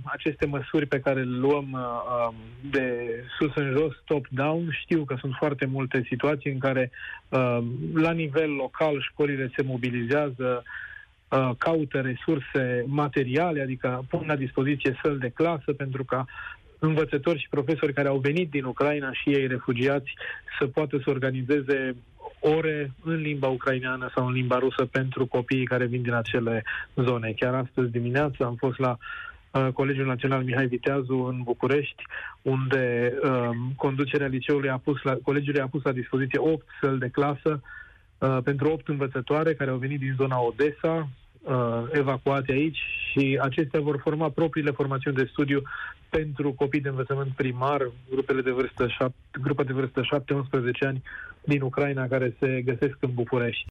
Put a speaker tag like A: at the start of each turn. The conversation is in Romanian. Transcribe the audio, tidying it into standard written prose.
A: aceste măsuri pe care le luăm de sus în jos, top-down. Știu că sunt foarte multe situații în care la nivel local școlile se mobilizează, caută resurse materiale, adică pun la dispoziție săli de clasă pentru ca învățători și profesori care au venit din Ucraina și ei refugiați să poată să organizeze ore în limba ucraineană sau în limba rusă pentru copiii care vin din acele zone. Chiar astăzi dimineață am fost la Colegiul Național Mihai Viteazu în București, unde conducerea colegiului a pus la dispoziție 8 săli de clasă pentru 8 învățătoare care au venit din zona Odessa, evacuate aici, și acestea vor forma propriile formațiuni de studiu pentru copii de învățământ primar, grupa de vârstă 7-11 ani din Ucraina care se găsesc în București.